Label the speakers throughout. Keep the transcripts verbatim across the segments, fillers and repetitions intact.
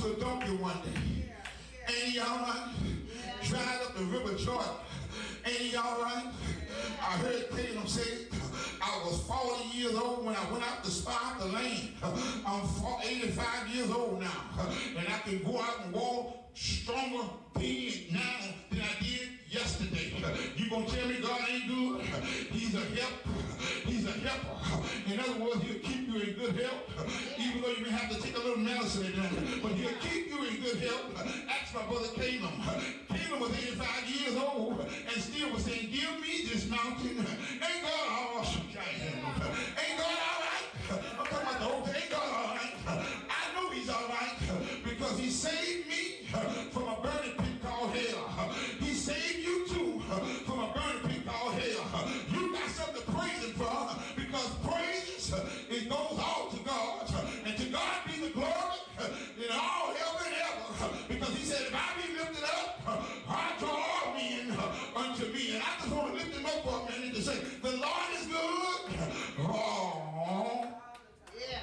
Speaker 1: to a donkey one day. Ain't he all right? Dried up the river Jordan. Ain't he all right? I heard Caleb say, I was forty years old when I went out to spy out the land. I'm eighty-five years old now. And I can go out and walk stronger being now than I did yesterday. You gonna tell me God ain't good? He's a help. He's a helper. In other words, he'll keep you in good health, even though you may have to take a little medicine, but he'll keep you in good health. Ask my brother Caleb. Caleb was eighty-five years old and still was saying, give me this mountain. Ain't God awesome? Ain't God all right? I'm talking about the whole thing. Ain't God all right? I know he's all right because he saved me from a burning pit called hell. He saved you too from a burning pit called hell. You got something to praise him for because praise, it goes all to God. And to God be the glory in all ever and ever. Because he said, if I be lifted up, I draw all men unto me. And I just want to lift him up for a minute to say, the Lord is good. Oh. Yeah.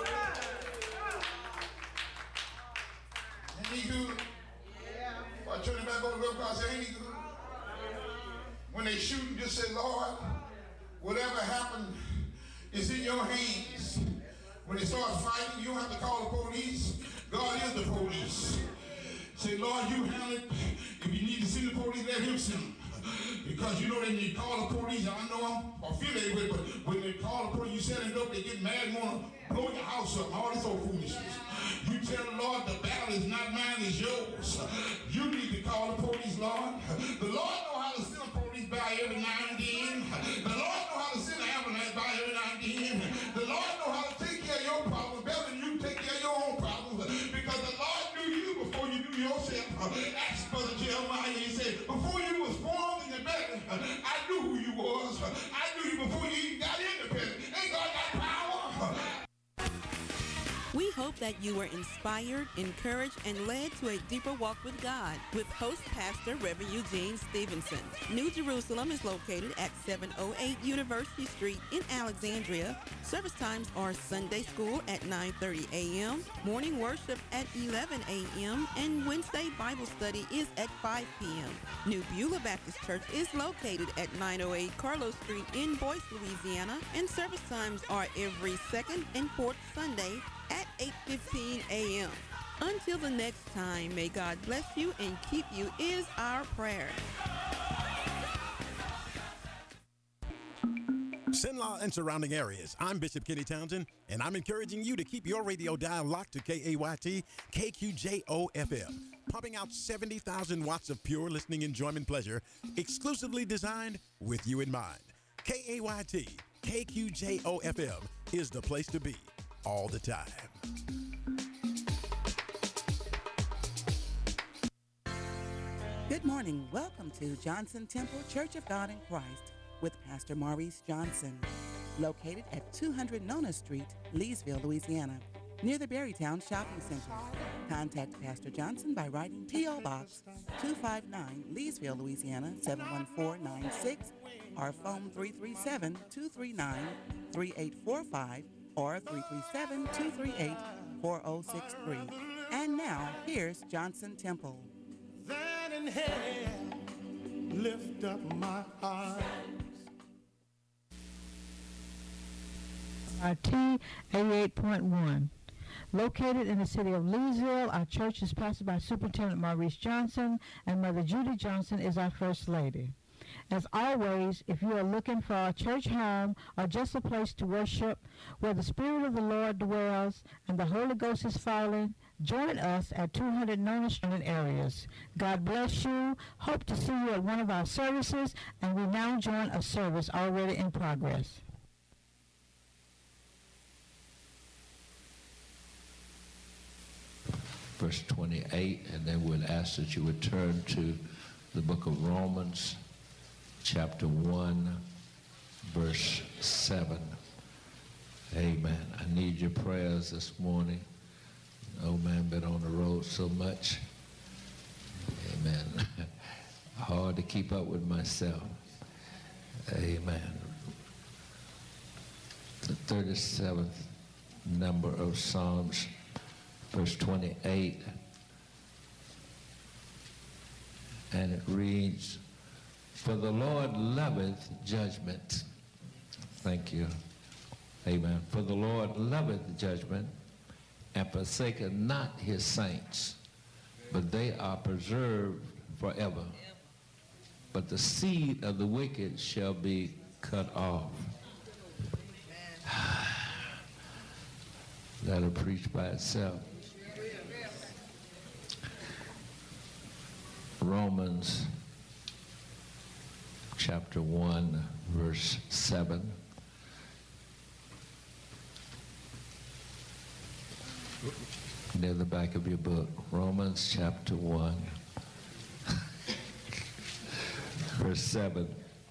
Speaker 1: Ain't he good? Yeah. Well, I turn it back over to the I say, ain't he good? When they shoot him, just say, Lord, whatever happened is in your hands. When they start fighting, you don't have to call the police. God is the police. Say, Lord, you handle it. If you need to see the police, let him send them. Because you know they need to call the police. I know I'm affiliated with it, but when they call the police, you set it up, they get mad and want to blow your house up. All this old foolishness. You tell the Lord the battle is not mine, it's yours. You need to call the police, Lord. The Lord know how to send a police by every now and then. The Lord know how to send an ambulance by every now and then. The Lord know how to take care of your problems better than you take care of your own problems. Because the Lord knew you before you knew yourself. Ask Brother Jeremiah, he said, before you was formed in the belly, I knew who you was. I knew you before you even got in the belly. Ain't God got power?
Speaker 2: We hope that you were inspired, encouraged, and led to a deeper walk with God with host pastor Reverend Eugene Stevenson. New Jerusalem is located at seven oh eight University Street in Alexandria. Service times are Sunday school at nine thirty a.m., morning worship at eleven a.m., and Wednesday Bible study is at five p.m. New Beulah Baptist Church is located at nine oh eight Carlos Street in Boyce, Louisiana, and service times are every second and fourth Sunday at eight fifteen a.m. Until the next time, may God bless you and keep you is our prayer.
Speaker 3: Cenla and surrounding areas, I'm Bishop Kenny Townsend, and I'm encouraging you to keep your radio dial locked to K A Y T K Q J O F M, pumping out seventy thousand watts of pure listening enjoyment pleasure, exclusively designed with you in mind. K A Y T K Q J O F M is the place to be all the time.
Speaker 4: Good morning. Welcome to Johnson Temple Church of God in Christ with Pastor Maurice Johnson, located at two hundred Nona Street, Leesville, Louisiana, near the Berrytown Shopping Center. Contact Pastor Johnson by writing P O. Box two five nine, Leesville, Louisiana, seven one four nine six, or phone three three seven, two three nine, three eight four five or three three seven, two three eight, four oh six three. And now, here's Johnson Temple.
Speaker 5: That in hell, lift up my heart.
Speaker 6: Our T eighty-eight point one. Located in the city of Leesville, our church is pastored by Superintendent Maurice Johnson, and Mother Judy Johnson is our First Lady. As always, if you are looking for a church home or just a place to worship where the Spirit of the Lord dwells and the Holy Ghost is falling, join us at two hundred Nona Street areas. God bless you. Hope to see you at one of our services, and we now join a service already in progress.
Speaker 7: Verse twenty-eight, and then we'll ask that you would turn to the book of Romans, chapter one, verse seven. Amen. I need your prayers this morning. Oh man, been on the road so much. Amen. Hard to keep up with myself. Amen. The thirty-seventh number of Psalms verse twenty-eight. And it reads, "For the Lord loveth judgment." Thank you. Amen. "For the Lord loveth judgment, and forsaketh not his saints, but they are preserved forever. But the seed of the wicked shall be cut off." That'll preach by itself. Romans chapter one, verse seven. Near the back of your book, Romans chapter one, verse seven.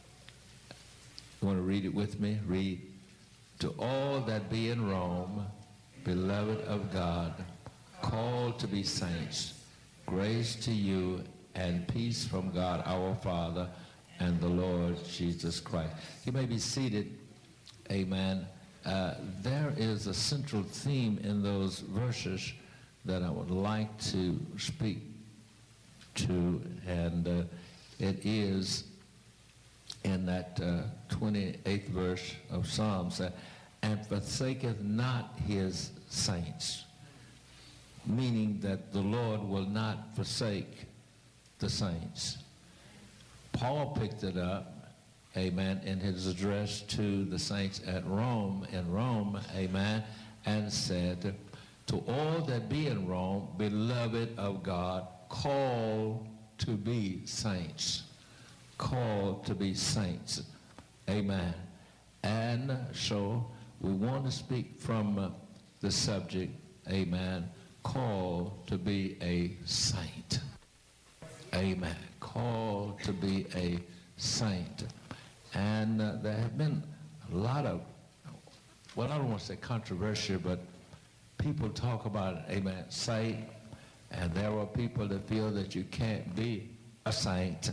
Speaker 7: You want to read it with me? Read. "To all that be in Rome, beloved of God, called to be saints, grace to you and peace from God our Father and the Lord Jesus Christ." You may be seated. Amen. Uh, there is a central theme in those verses that I would like to speak to, and uh, it is in that uh, twenty-eighth verse of Psalms, uh, "and forsaketh not his saints," meaning that the Lord will not forsake the saints. Paul picked it up, amen, in his address to the saints at Rome, in Rome, amen, and said, "To all that be in Rome, beloved of God, called to be saints." Called to be saints. Amen. And so we want to speak from uh, the subject, amen, called to be a saint. Amen. Called to be a saint. And uh, there have been a lot of, well, I don't want to say controversy, but people talk about, amen, saint, and there are people that feel that you can't be a saint.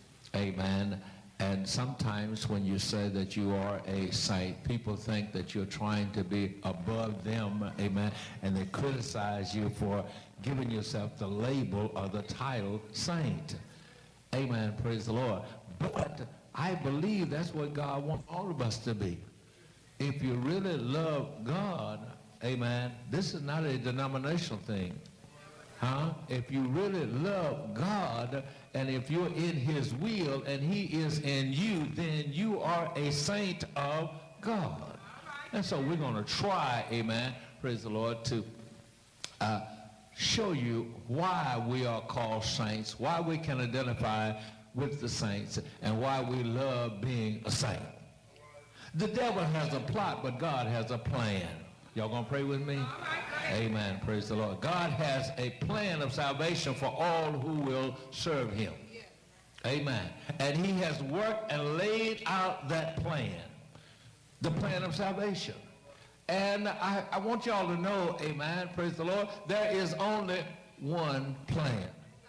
Speaker 7: Amen. And sometimes when you say that you are a saint, people think that you're trying to be above them, amen, and they criticize you for giving yourself the label or the title saint. Amen. Praise the Lord. But I believe that's what God wants all of us to be. If you really love God, amen, this is not a denominational thing. Huh? If you really love God, and if you're in his will and he is in you, then you are a saint of God. And so we're going to try, amen, praise the Lord, to uh, show you why we are called saints, why we can identify with the saints, and why we love being a saint. The devil has a plot, but God has a plan. Y'all going to pray with me? Amen. Praise the Lord. God has a plan of salvation for all who will serve him. Amen. And he has worked and laid out that plan, the plan of salvation. And I, I want y'all to know, amen, praise the Lord, there is only one plan.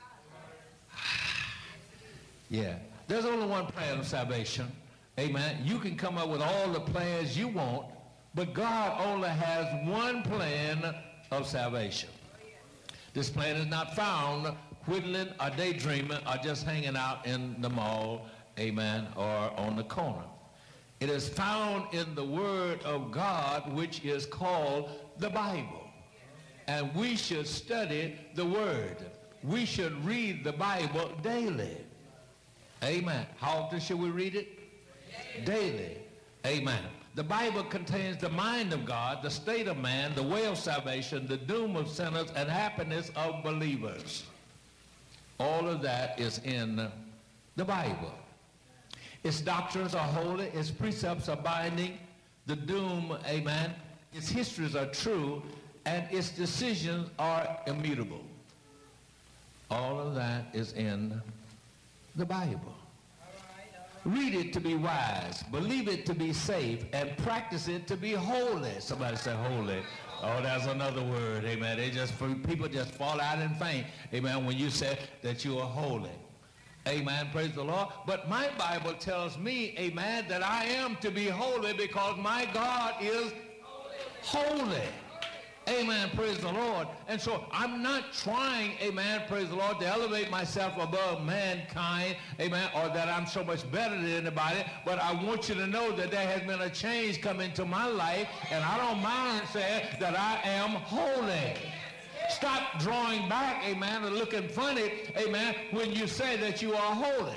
Speaker 7: Yeah, there's only one plan of salvation. Amen. You can come up with all the plans you want, but God only has one plan of salvation. This plan is not found whittling or daydreaming or just hanging out in the mall, amen, or on the corner. It is found in the Word of God, which is called the Bible. And we should study the Word. We should read the Bible daily. Amen. How often should we read it? Daily. Amen. The Bible contains the mind of God, the state of man, the way of salvation, the doom of sinners, and happiness of believers. All of that is in the Bible. Its doctrines are holy, its precepts are binding, the doom, amen, its histories are true, and its decisions are immutable. All of that is in the Bible. Read it to be wise, believe it to be safe, and practice it to be holy. Somebody say holy. Oh, that's another word, amen. They just, people just fall out and faint, amen, when you say that you are holy. Amen, praise the Lord. But my Bible tells me, amen, that I am to be holy because my God is holy. Amen, praise the Lord. And so I'm not trying, amen, praise the Lord, to elevate myself above mankind, amen, or that I'm so much better than anybody, but I want you to know that there has been a change come into my life, and I don't mind saying that I am holy. Stop drawing back, amen, and looking funny, amen, when you say that you are holy.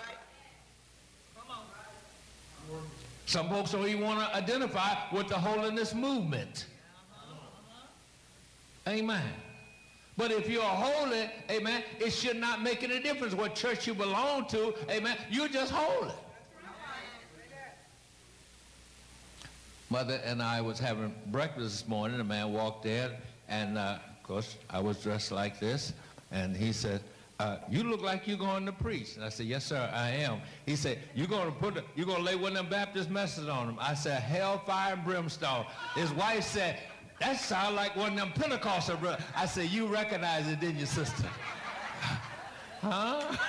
Speaker 7: Some folks don't even want to identify with the holiness movement. Amen. But if you're holy, amen, it should not make any difference what church you belong to, amen. You're just holy. Mother and I was having breakfast this morning. A man walked in, and uh, of course, I was dressed like this, and he said, uh, you look like you're going to preach. And I said, yes, sir, I am. He said, you're going to put, a, you're going to lay one of them Baptist messages on him. I said, hellfire and brimstone. His wife said, that sounds like one of them Pentecostal brothers. I said, you recognize it, didn't you, sister? Huh?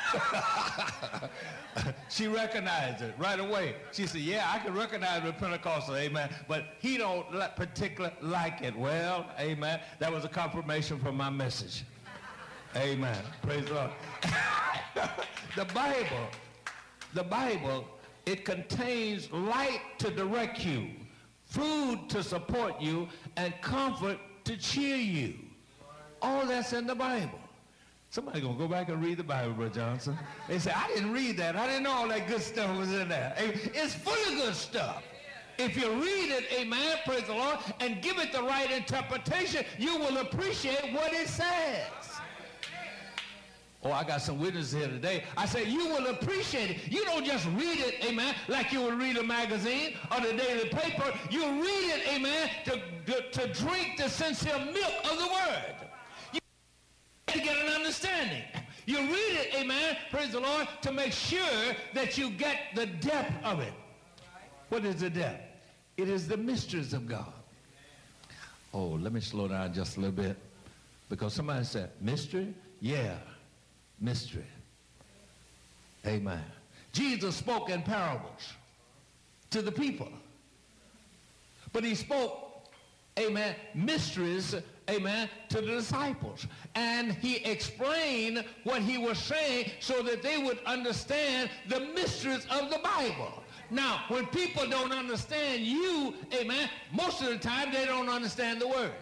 Speaker 7: She recognized it right away. She said, yeah, I can recognize the Pentecostal, amen, but he don't particularly like it. Well, amen, that was a confirmation for my message. Amen. Praise the Lord. The Bible, the Bible, it contains light to direct you, food to support you, and comfort to cheer you. All that's in the Bible. Somebody gonna go back and read the Bible, Brother Johnson. They say, I didn't read that. I didn't know all that good stuff was in there. It's full of good stuff. If you read it, amen, praise the Lord, and give it the right interpretation, you will appreciate what it says. Oh, I got some witnesses here today. I say you will appreciate it. You don't just read it, amen, like you would read a magazine or the daily paper. You read it, amen, to, to, to drink the sincere milk of the word. You to get an understanding. You read it, amen, praise the Lord, to make sure that you get the depth of it. What is the depth? It is the mysteries of God. Oh, let me slow down just a little bit, because somebody said, mystery? Yeah. Mystery. Amen. Jesus spoke in parables to the people. But he spoke, amen, mysteries, amen, to the disciples. And he explained what he was saying so that they would understand the mysteries of the Bible. Now, when people don't understand you, amen, most of the time they don't understand the word.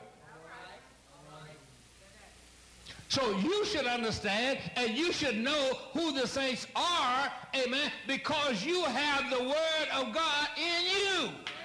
Speaker 7: So you should understand and you should know who the saints are, amen, because you have the word of God in you.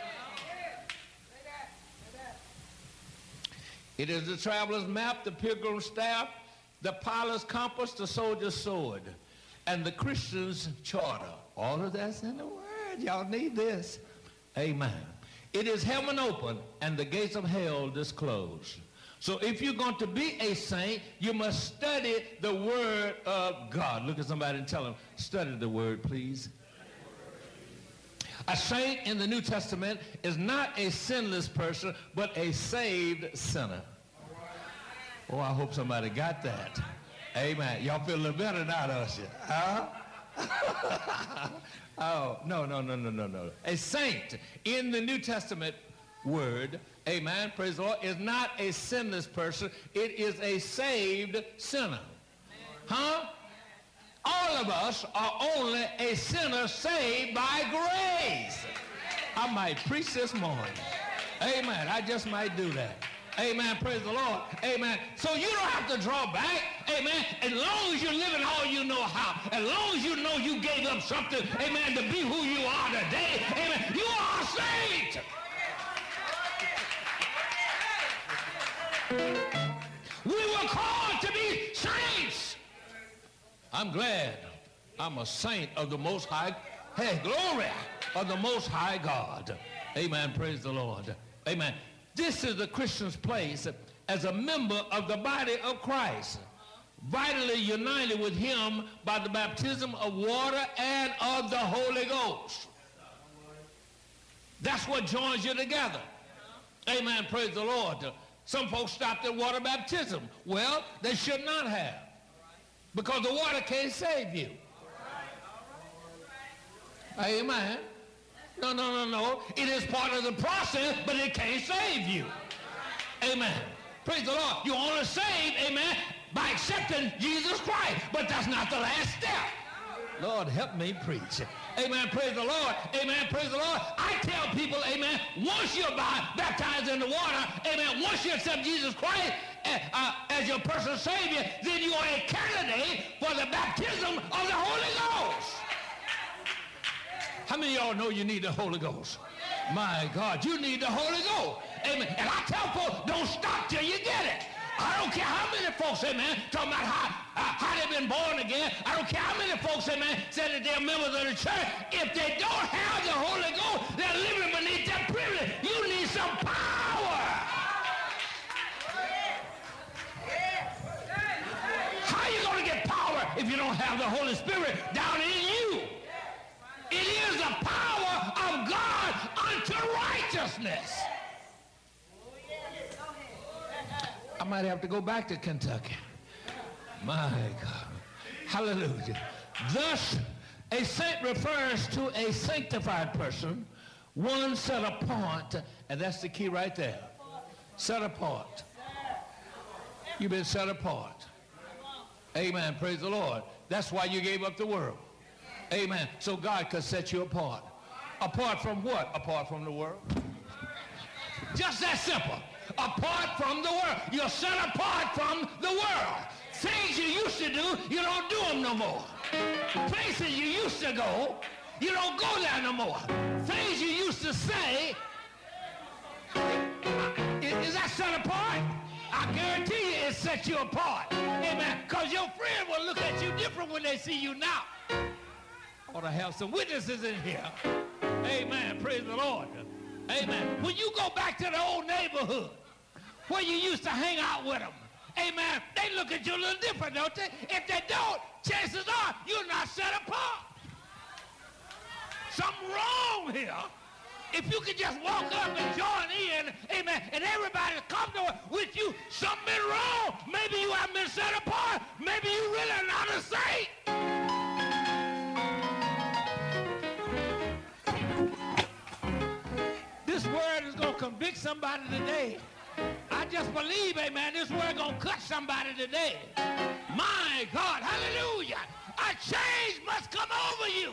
Speaker 7: It is the traveler's map, the pilgrim's staff, the pilot's compass, the soldier's sword, and the Christian's charter. All of that's in the word. Y'all need this. Amen. It is heaven open and the gates of hell disclosed. So if you're going to be a saint, you must study the word of God. Look at somebody and tell them, study the word, please. A saint in the New Testament is not a sinless person, but a saved sinner. Oh, I hope somebody got that. Amen. Y'all feel a little better now, don't you? Huh? Oh, no, no, no, no, no, no. A saint in the New Testament word, amen, praise the Lord, is not a sinless person. It is a saved sinner. Huh? All of us are only a sinner saved by grace. I might preach this morning. Amen. I just might do that. Amen. Praise the Lord. Amen. So you don't have to draw back. Amen. As long as you're living all you know how, as long as you know you gave up something, amen, to be who you are today, amen, you are a saint. We were called to be saints. I'm glad I'm a saint of the Most High. Hey, glory of the Most High God. Amen. Praise the Lord. Amen. This is the Christian's place as a member of the body of Christ, vitally united with him by the baptism of water and of the Holy Ghost. That's what joins you together. Amen. Praise the Lord. Some folks stopped at water baptism. Well, they should not have, because the water can't save you. Amen. No, no, no, no. It is part of the process, but it can't save you. Amen. Praise the Lord. You're only saved, amen, by accepting Jesus Christ. But that's not the last step. Lord, help me preach. Amen. Praise the Lord. Amen. Praise the Lord. I tell people, amen, once you're baptized in the water, amen, once you accept Jesus Christ uh, uh, as your personal Savior, then you are a candidate for the baptism of the Holy Ghost. How many of y'all know you need the Holy Ghost? My God, you need the Holy Ghost. Amen. And I tell folks, don't stop till you get it. I don't care how many folks, amen, talking about how, uh, how they've been born again. I don't care how many folks, amen, say that they're members of the church. If they don't have the Holy Ghost, they're living beneath that privilege. You need some power. How are you going to get power if you don't have the Holy Spirit down in you? It is the power of God unto righteousness. I might have to go back to Kentucky. My God. Hallelujah. Thus, a saint refers to a sanctified person, one set apart, and that's the key right there. Set apart. You've been set apart. Amen. Praise the Lord. That's why you gave up the world. Amen. So God could set you apart. Apart from what? Apart from the world. Just that simple. Apart from the world. You're set apart from the world. Things you used to do, you don't do them no more. Places you used to go, you don't go there no more. Things you used to say, is that set apart? I guarantee you it sets you apart. Amen. Because your friend will look at you different when they see you now. I ought to have some witnesses in here. Amen. Praise the Lord. Amen. When you go back to the old neighborhood where you used to hang out with them, amen, they look at you a little different, don't they? If they don't, chances are you're not set apart. Something wrong here. If you could just walk up and join in, amen, and everybody's comfortable with you, something wrong. Maybe you haven't been set apart. Maybe you really are not a saint. This word is going to convict somebody today. I just believe, amen, this word is going to cut somebody today. My God, hallelujah. A change must come over you.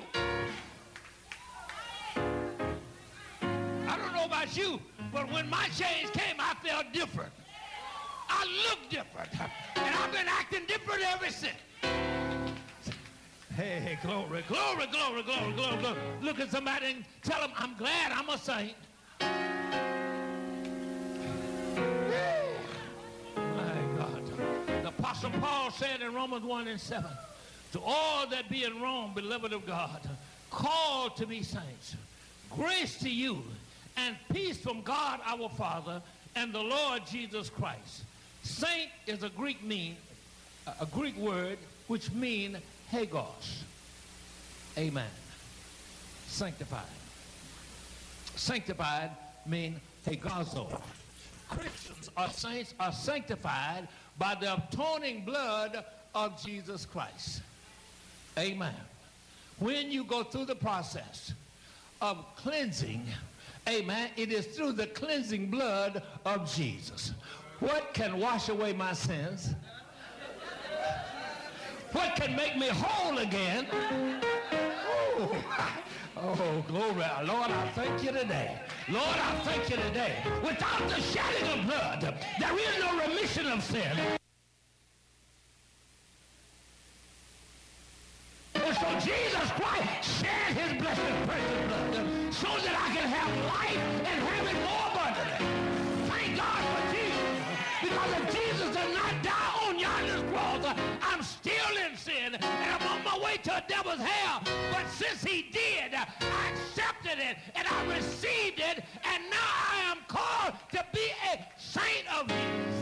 Speaker 7: I don't know about you, but when my change came, I felt different. I looked different. And I've been acting different ever since. Hey, glory, glory, glory, glory, glory, glory. Look at somebody and tell them, I'm glad I'm a saint. My God. The Apostle Paul said in Romans one and seven, to all that be in Rome, beloved of God, called to be saints, grace to you and peace from God our Father and the Lord Jesus Christ. Saint is a Greek mean, a Greek word which means Hagos. Amen. Sanctified. Sanctified mean Hagazo. Christians or saints are sanctified by the atoning blood of Jesus Christ. Amen. When you go through the process of cleansing, amen, it is through the cleansing blood of Jesus. What can wash away my sins? What can make me whole again? Oh, oh, glory. Lord, I thank you today. Lord, I thank you today. Without the shedding of blood, there is no remission of sin. And so Jesus Christ shed his blessed precious blood so that I can have life and have it more abundantly. Thank God for Jesus. Because if Jesus did not die on yonder cross, I'm still in sin and I'm on my way to a devil's hell. But since he did, I accepted it and I received it, and now I am called to be a saint of his.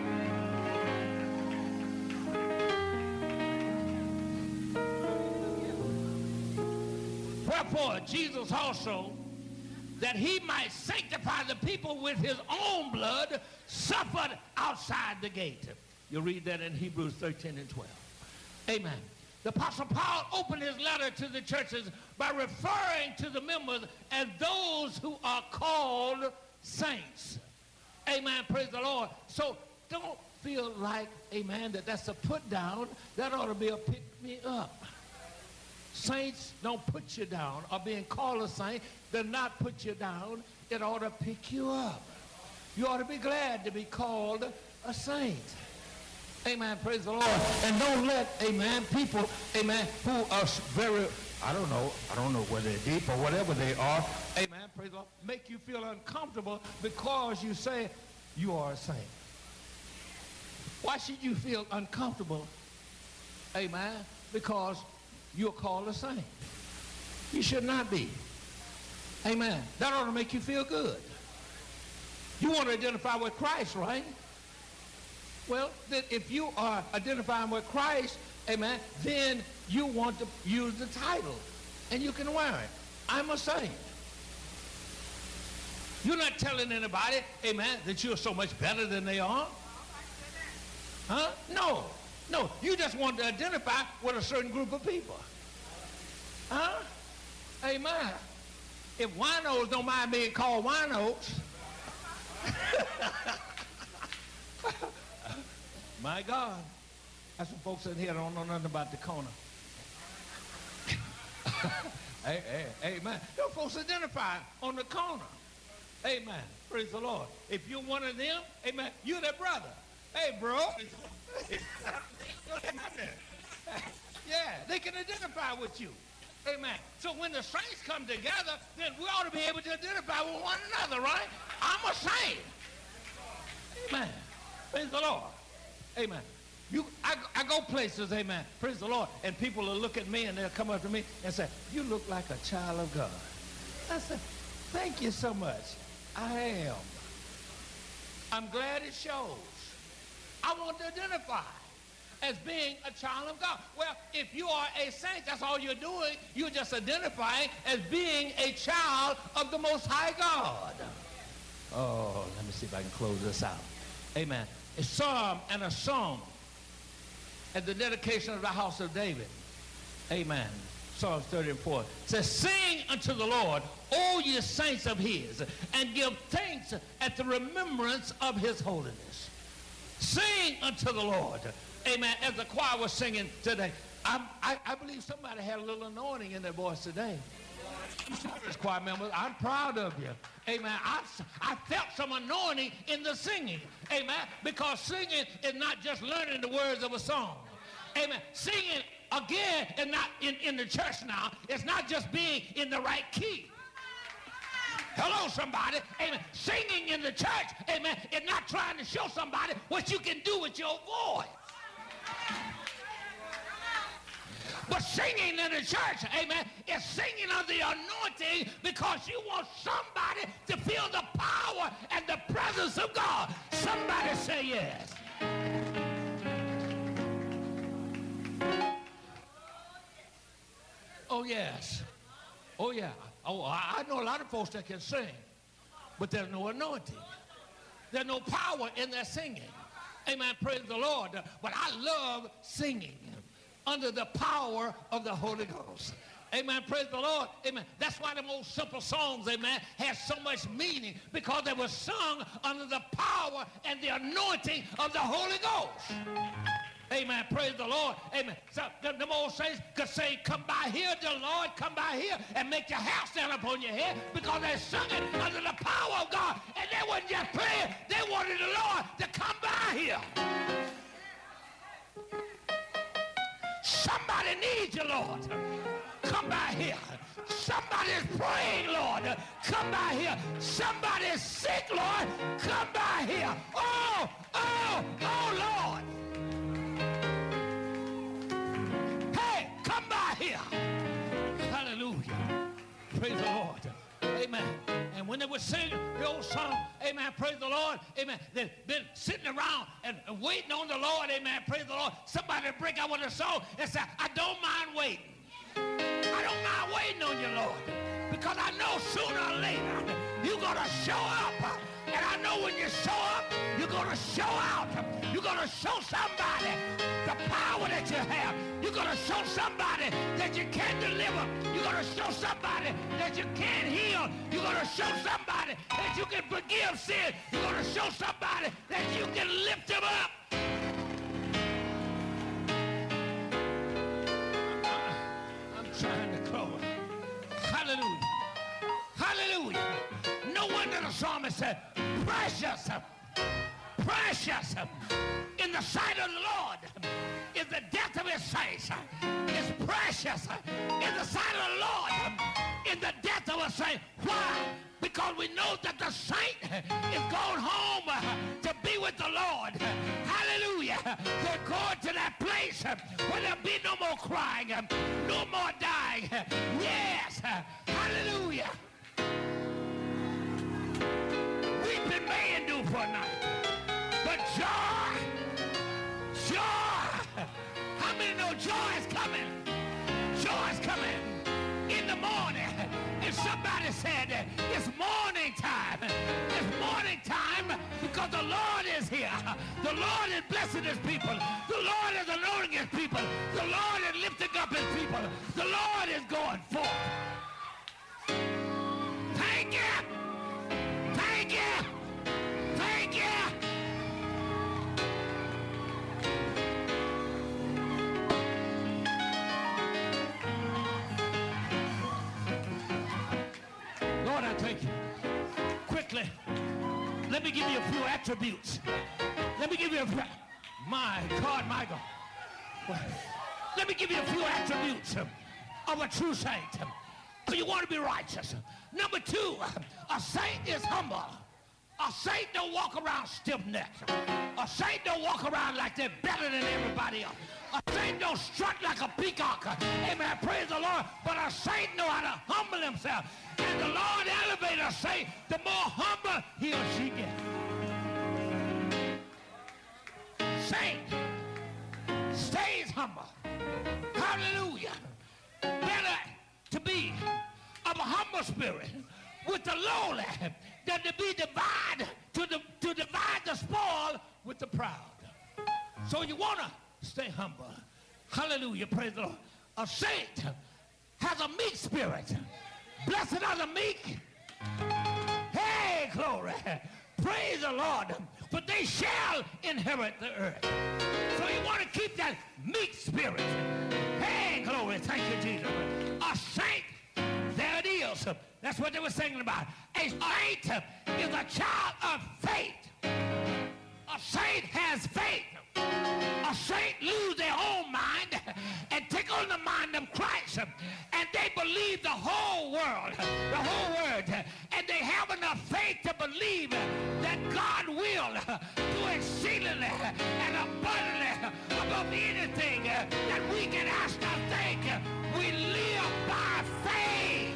Speaker 7: Wherefore, Jesus also, that he might sanctify the people with his own blood, suffered outside the gate. You'll read that in Hebrews thirteen and twelve. Amen. The Apostle Paul opened his letter to the churches by referring to the members as those who are called saints. Amen, praise the Lord. So don't feel like, amen, that that's a put down. That ought to be a pick me up. Saints don't put you down, or being called a saint does not put you down. It ought to pick you up. You ought to be glad to be called a saint. Amen, praise the Lord. And don't let, amen, people, amen, who are very, I don't know, I don't know whether they're deep or whatever they are, amen, praise the Lord, make you feel uncomfortable because you say you are a saint. Why should you feel uncomfortable, amen, because you're called a saint? You should not be. Amen. That ought to make you feel good. You want to identify with Christ, right? Well, then if you are identifying with Christ, amen, then you want to use the title, and you can wear it. I'm a saint. You're not telling anybody, amen, that you're so much better than they are. Huh? No. No. You just want to identify with a certain group of people. Huh? Amen. If winos don't mind being called winos, my God, that's some folks in here don't know nothing about the corner. Hey, hey, amen. Those folks identify on the corner. Amen. Praise the Lord. If you're one of them, amen, you're their brother. Hey, bro. Yeah, they can identify with you. Amen. So when the saints come together, then we ought to be able to identify with one another, right? I'm a saint. Amen. Praise the Lord. Amen. You, I, I go places, amen. Praise the Lord. And people will look at me and they'll come up to me and say, you look like a child of God. I said, thank you so much. I am. I'm glad it shows. I want to identify as being a child of God. Well, if you are a saint, that's all you're doing. You're just identifying as being a child of the Most High God. Oh, let me see if I can close this out. Amen. A psalm and a song at the dedication of the house of David. Amen. Psalms thirty and four says, sing unto the Lord, all ye saints of his, and give thanks at the remembrance of his holiness. Sing unto the Lord. Amen. As the choir was singing today, I'm, I, I believe somebody had a little anointing in their voice today. Serious choir members, I'm proud of you. Amen. I, I felt some anointing in the singing. Amen. Because singing is not just learning the words of a song. Amen. Singing, again, is not in, in the church now. It's not just being in the right key. Hello, somebody. Amen. Singing in the church, amen, is not trying to show somebody what you can do with your voice. But singing in the church, amen, is singing of the anointing because you want somebody to feel the power and the presence of God. Somebody say yes. Oh, yes. Oh, yeah. Oh, I know a lot of folks that can sing, but there's no anointing. There's no power in their singing. Amen. Praise the Lord. But I love singing under the power of the Holy Ghost. Amen. Praise the Lord. Amen. That's why the most simple songs, amen, has so much meaning, because they were sung under the power and the anointing of the Holy Ghost. Amen. Praise the Lord. Amen. So the, the old saints could say, come by here, dear Lord, come by here, and make your hair stand up on your head, because they sung it under the power of God. And they weren't just playing. They wanted the Lord to come by here. Somebody needs you, Lord. Come by here. Somebody is praying, Lord. Come by here. Somebody is sick, Lord. Come by here. Oh, oh, oh, Lord. Hey, come by here. Hallelujah. Praise the Lord. Amen. And when they would sing the old song, amen, praise the Lord, amen, they've been sitting around and, and waiting on the Lord, amen, praise the Lord. Somebody would break out with a song and say, I don't mind waiting. I don't mind waiting on you, Lord, because I know sooner or later you're going to show up. And I know when you show up, you're going to show out. You're going to to show somebody the power that you have. You're going to show somebody that you can deliver. You're going to show somebody that you can heal. You're going to show somebody that you can forgive sin. You're going to show somebody that you can lift them up. I'm trying to close. Hallelujah. Hallelujah. No wonder the psalmist said, precious, precious in the sight of the Lord is the death of his saints. It's precious in the sight of the Lord in the death of a saint. Why? Because we know that the saint is going home to be with the Lord. Hallelujah. They're going to that place where there'll be no more crying, no more dying. Yes. Hallelujah. Weeping may endure for a night, but joy, joy. How many know joy is coming? Joy is coming in the morning. And somebody said, it's morning time. It's morning time because the Lord is here. The Lord is blessing his people. The Lord is anointing his people. The Lord is lifting up his people. The Lord is going forth. Thank you. Thank you. Thank you. Lord, I thank you. Quickly, let me give you a few attributes. Let me give you a few. My God, my God. Let me give you a few attributes of a true saint. You want to be righteous. Number two, a saint is humble. A saint don't walk around stiff-necked. A saint don't walk around like they're better than everybody else. A saint don't strut like a peacock. Amen. Praise the Lord. But a saint know how to humble himself. And the Lord elevates a saint, the more humble he or she gets. Saint stays humble. Hallelujah. Better to be of a humble spirit with the lowly than to be divided to, the, to divide the spoil with the proud. So you want to stay humble. Hallelujah. Praise the Lord. A saint has a meek spirit. Blessed are the meek. Hey, glory. Praise the Lord. For they shall inherit the earth. So you want to keep that meek spirit. Hey, glory. Thank you, Jesus. A saint, there it is. That's what they were singing about. A saint is a child of faith. A saint has faith. A saint lose their own mind and take on the mind of Christ. And they believe the whole world, the whole word. And they have enough faith to believe that God will do exceedingly and abundantly above anything that we can ask or think. We live by faith.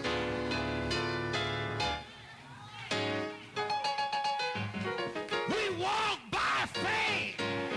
Speaker 7: We walk by faith.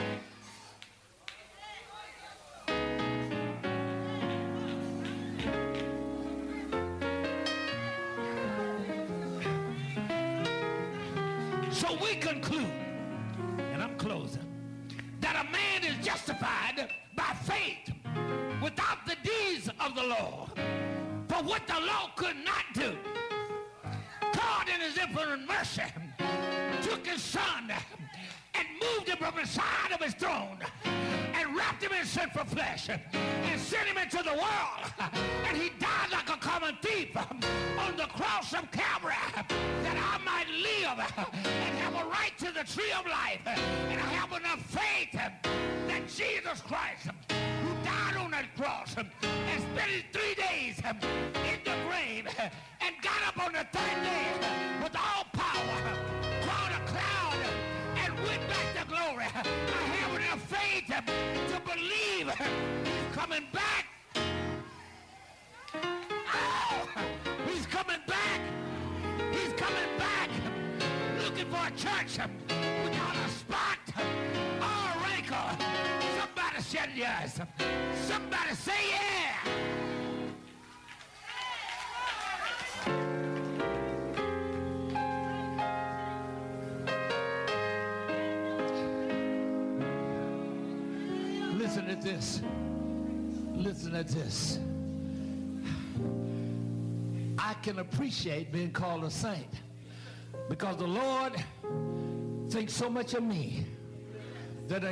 Speaker 7: So we conclude, and I'm closing, that a man is justified by faith without the deeds of the law. For what the law could not do, God in his infinite mercy took his son and moved him from the side of his throne and wrapped him in sinful flesh and sent him into the world. And he died like a common thief on the cross of Calvary that I might live and have a right to the tree of life. And I have enough faith that Jesus Christ, who died on that cross and spent his three days in the grave and got up on the third day with all power, crawled a cloud, and went back to glory. I have enough faith to believe he's coming back. Oh, he's coming back. He's coming back. Looking for a church without a spot or a wrinkle. Somebody said yes. Somebody say yeah. listen at this. Listen at this. I can appreciate being called a saint because the Lord thinks so much of me that